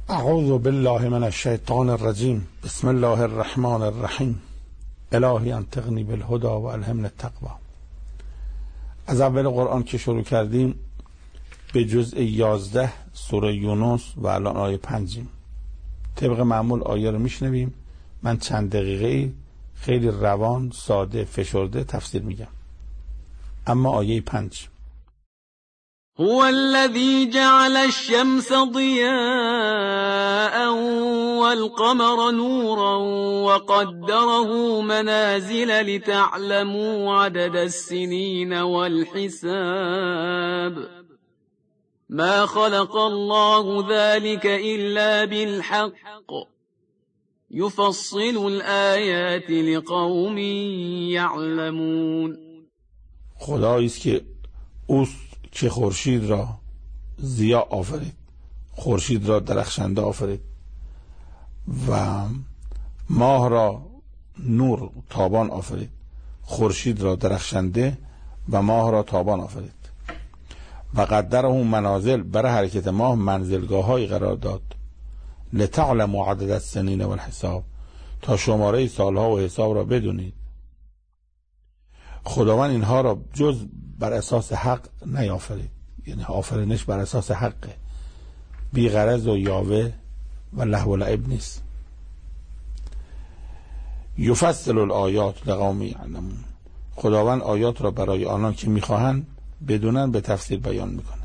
اعوذ بالله من الشیطان الرجیم. بسم الله الرحمن الرحیم. الهی انطقنی بالهدى و الهمنی التقوی. از اول قرآن که شروع کردیم به جزء 11 سوره یونس و الان آیه 5. طبق معمول آیه رو میشنویم. من چند دقیقه خیلی روان، ساده، فشرده تفسیر میگم. اما آیه 5: هو الذي جعل الشمس ضياء والقمر نورا وقدره منازل لتعلموا عدد السنين والحساب ما خلق الله ذلك إلا بالحق يفصل الآيات لقوم يعلمون. خدایی است که اوست که خورشید را ضیا آفرید، خورشید را درخشنده آفرید و ماه را نور تابان آفرید، خورشید را درخشنده و ماه را تابان آفرید و قدره منازل، برای حرکت ماه منزلگاه‌هایی قرار داد، لتعلموا عدد السنین والحساب، تا شماره سالها و حساب را بدونید. خداوند اینها را جز بر اساس حق نیافرید، یعنی آفرینش بر اساس حقه، بی غرض و یاوه و لهو و لعب نیست. یفصل الآیات لقوم یعلمون، خداوند آیات را برای آنان که میخواهند بدونن به تفسیر بیان میکنه.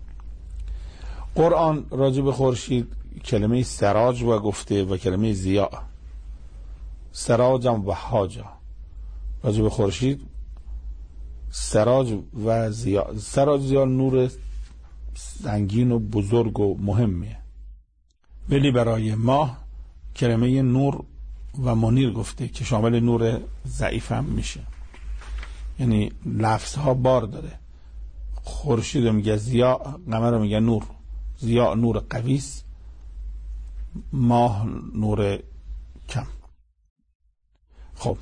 قرآن راجع به خورشید کلمه سراج و گفته و کلمه ضیا، سراجم و حاجا. راجع به خورشید سراج و ضیا، سراج ضیا نور سنگین و بزرگ و مهمیه، ولی برای ماه کلمه نور و منیر گفته که شامل نور ضعیف هم میشه، یعنی لفظها بار داره. خورشید رو میگه ضیا، قمر رو میگه نور. ضیا نور قویس، ماه نور کم. خب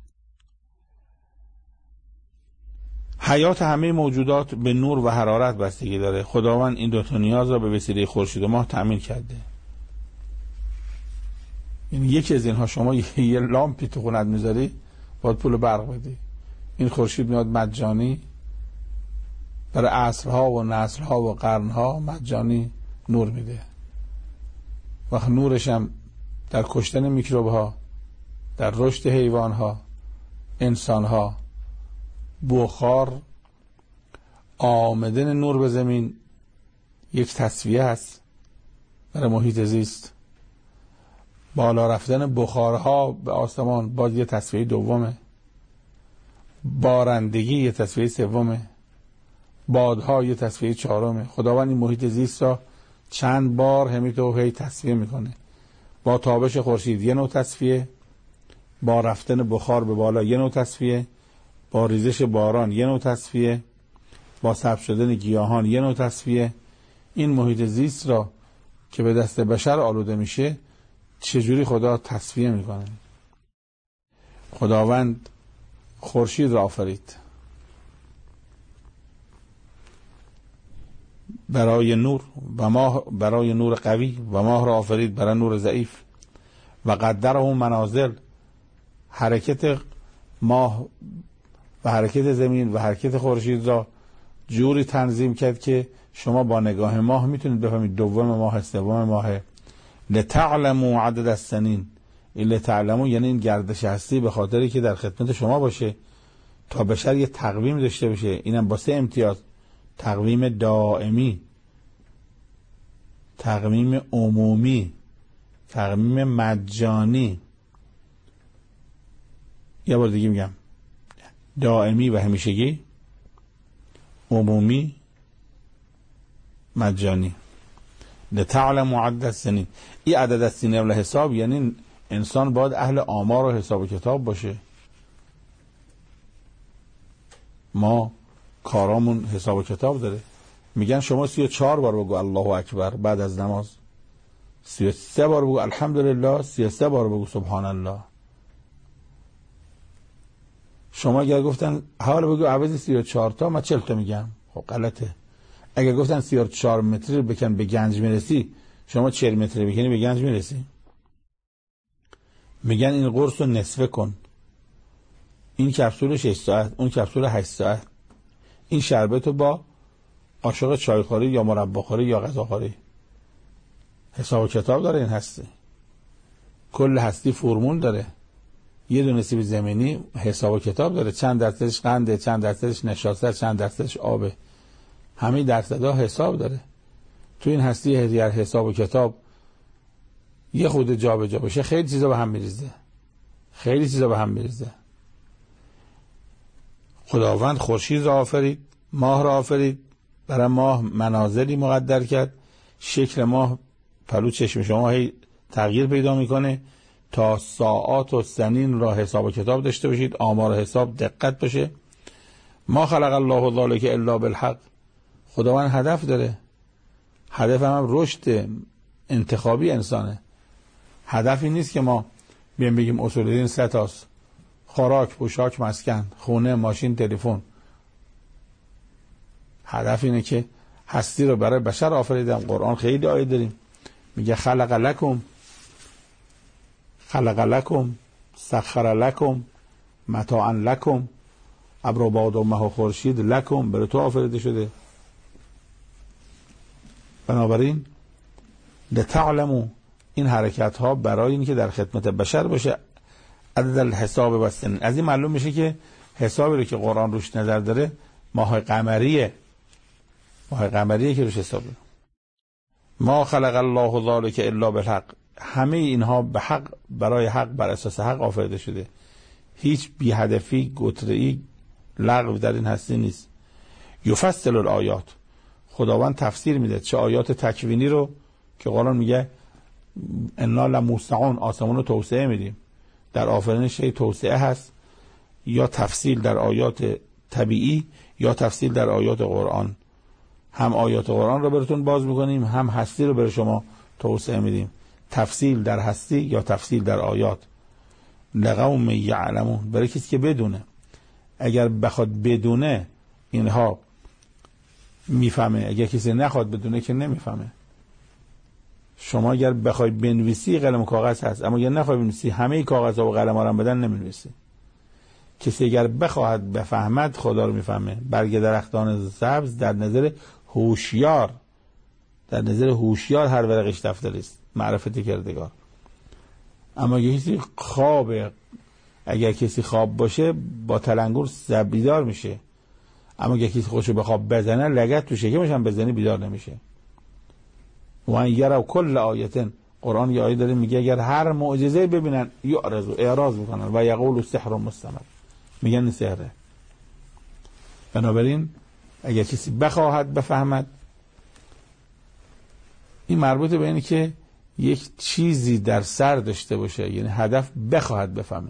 حیات همه موجودات به نور و حرارت بستگی داره. خداوند این دو تا نیاز را به وسیله خورشید و ماه تأمین کرده. یعنی یکی از اینها، شما یه لامپی تو خونت میذاری باید پول برق بدی، این خورشید میاد مجانی، برای عصرها و نسلها و قرنها مجانی نور میده. وقت نورش هم در کشتن میکروبها، در رشد حیوانها، انسانها، بخار، آمدن نور به زمین یک تصفیه هست برای محیط زیست. بالا رفتن بخارها به آسمان باز یه تصفیه دومه. بارندگی یه تصفیه سومه. بادها یه تصفیه چهارمه. خداوند این محیط زیست را چند بار هی تصفیه میکنه. با تابش خورشید یه نوع تصفیه، با رفتن بخار به بالا یه نوع تصفیه، با ریزش باران یه نوع تصفیه، با سبز شدن گیاهان یه نوع تصفیه. این محیط زیست را که به دست بشر آلوده میشه چجوری خدا تصفیه میکنه؟ خداوند خورشید را آفرید برای نور و ماه برای نور قوی، و ماه را آفرید برای نور ضعیف و قدره منازل، حرکت ماه و حرکت زمین و حرکت خورشید را جوری تنظیم کرد که شما با نگاه ماه میتونید بفهمید دوم ماه، سوم ماه. لتعلموا عدد السنین، این لتعلموا یعنی این گردش هستی به خاطری که در خدمت شما باشه، تا بشر یه تقویم داشته باشه. اینم با 3 امتیاز: تقویم دائمی، تقویم عمومی، تقویم مجانی. یه بار دیگه میگم: دائمی و همیشگی، عمومی، مجانی. لتعلموا عدد السنین. این عدد السنین و حساب یعنی انسان باید اهل آمار و حساب و کتاب باشه. ما کارامون حساب و کتاب داره. میگن شما 34 بار بگو الله اکبر بعد از نماز، 33 بار بگو الحمدلله، 33 بار بگو سبحان الله. شما اگر گفتن حالا بگو عوض 34 تا، من 40 تا میگم. خب غلطه. اگر گفتن 34 متری بکن به گنج میرسی، شما 40 متر بکنی به گنج میرسی؟ میگن این قرص رو نصفه کن، این کپسول 6 ساعت، اون کپسول 8 ساعت، این شربت رو با قاشق چایخوری یا مرباخوری یا غذاخوری. حساب و کتاب داره این هستی، کل هستی فرمول داره، یه دونه سیب زمینی حساب و کتاب داره، چند درصدش قنده، چند درصدش نشاسته، چند درصدش آبه، همه درصدها حساب داره. تو این هستی هر حساب و کتاب یه خود جا به جا بشه خیلی چیزا به هم میریزه، خیلی چیزا به هم میریزه. خداوند خورشید را آفرید، ماه را آفرید، برای ماه منازلی مقدر کرد، شکل ماه پلو چشم شما هی تغییر پیدا میکنه تا ساعات و سنین را حساب و کتاب داشته باشید، آمار حساب دقت باشه. ما خلق الله ذلک الا بالحق. خداوند هدف داره، هدف هم رشد انتخابی انسانه. هدفی نیست که ما بگیم اصول دین 3 تاست: خوراک، پوشاک، مسکن، خونه، ماشین، تلفن. هدف اینه که هستی رو برای بشر آفریدم. قرآن خیلی آیه داریم میگه خلق لکم سخر لکم متاعا لکم، ابر و باد و مه و خورشید لکم، برای تو آفریده شده. بنابراین لتعلموا، این حرکت ها برای این که در خدمت بشر باشه، عدد الحساب و سنین. از این معلوم میشه که حسابی رو که قرآن روش نظر داره ماه قمریه که روش حساب داره. ما خلق الله ذلک الا بالحق. همه اینها به حق، برای حق، بر اساس حق آفریده شده. هیچ بی هدفی، گتره‌ای، لغو در این هستی نیست. یفصل الآیات، خداوند تفسیر میده، چه آیات تکوینی رو که قرآن میگه انا لموسعون، آسمون رو توسعه میدیم، در آفرینش توسعه هست، یا تفصیل در آیات طبیعی یا تفصیل در آیات قرآن. هم آیات قرآن رو براتون باز میکنیم، هم هستی رو برای شما توسعه میدیم. تفصیل در هستی یا تفصیل در آیات. لقوم یعلمون، برای کسی که بدونه. اگر بخواد بدونه اینها میفهمه، اگر کسی نخواد بدونه که نمیفهمه. شما اگر بخوای بنویسی قلم و کاغذ هست، اما اگر نخوای بنویسی همه کاغذها و قلم ها رو بدن نمینویسی. کسی اگر بخواهد بفهمد خدا رو میفهمه. برگ درختان سبز در نظر هوشیار هر ورقش دفتری است، معرفت کردگار. اما اگر کسی خواب باشه با تلنگر بیدار میشه، اما اگر کسی خودشو به خواب بزنه لگد تو شکمش هم بزنی بیدار نمیشه. و ان یروا کل آیه، قرآن یه آیه داره میگه اگر هر معجزه ببینن اعراض میکنن و یقولوا سحر مستمر، میگن سحره. بنابراین اگر کسی بخواهد بفهمد، این مربوط به اینه که یک چیزی در سر داشته باشه، یعنی هدف بخواهد بفهمه.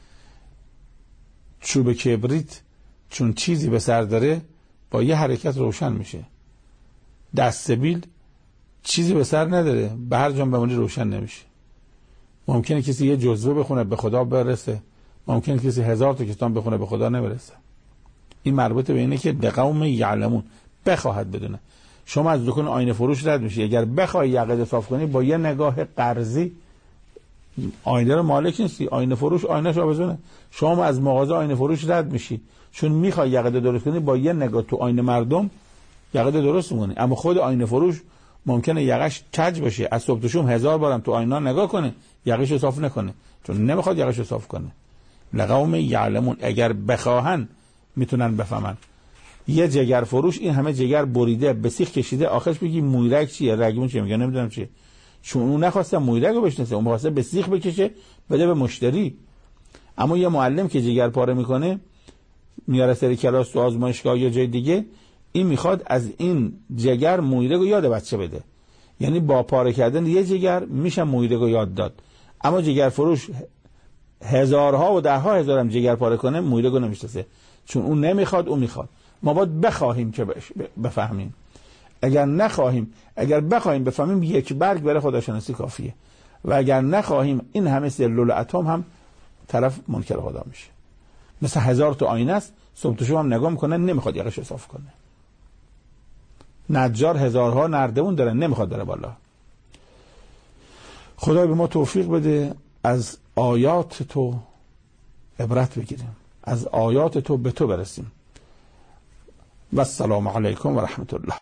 چوب کبریت چون چیزی به سر داره با یه حرکت روشن میشه. دستبیل چیزی به سر نداره، به هر جا بمونی روشن نمیشه. ممکنه کسی یه جزوه بخونه به خدا برسه، ممکنه کسی 1000 تا کتاب بخونه به خدا نبرسه. این مربوط به اینه که لقوم یعلمون، بخواهد بدونه. شما از دکان آینه فروش رد میشی، اگر بخوای یقه صاف کنی با یه نگاه قرضی، آینه رو مالک نیستی، آینه فروش آینه‌ش آویزونه. شما از مغازه آینه فروش رد میشی چون میخوای یقه درست کنی، با یه نگاه تو آینه مردم یقه درست می‌کنی. اما خود آینه فروش ممکنه یقش کج باشه، از صبح تا شام 1000 بارم تو آینه نگاه کنه، یقه‌شو صاف نکنه چون نمیخواد یقه‌شو صاف کنه. لقوم یعلمون، اگر بخواهن میتونن بفهمن. یه جگر فروش این همه جگر بریده به سیخ کشیده، آخرش بگی مویرگ چیه، رگمون چیه، میگه نمیدونم چیه، چون اون نخواسته مویرگ رو بشناسه، اون خواسته به سیخ بکشه بده به مشتری. اما یه معلم که جگر پاره میکنه میاره سری کلاس تو آزمایشگاه یا جای دیگه، این میخواد از این جگر مویرگ رو یاد بچه بده، یعنی با پاره کردن یه جگر میشه مویرگ رو یاد داد. اما جگر فروش هزارها و ده ها هزار هم جگر پاره کنه مویرگ رو نمیشناسه، چون اون نمیخواد، اون میخواد. ما باید بخواهیم که بفهمیم. اگر نخواهیم، اگر بخواهیم بفهمیم یک برگ برای خداشناسی کافیه، و اگر نخواهیم این همه سلول اتم هم طرف منکر خدا میشه. مثل 1000 تا آینه است، صبح تا شب هم نگاه میکنه نمیخواد یقش صاف کنه. نجار هزارها نردبون داره نمیخواد بره بالا. خدا به ما توفیق بده از آیات تو عبرت بگیریم، از آیات تو به تو برسیم. و السلام علیکم و رحمت الله.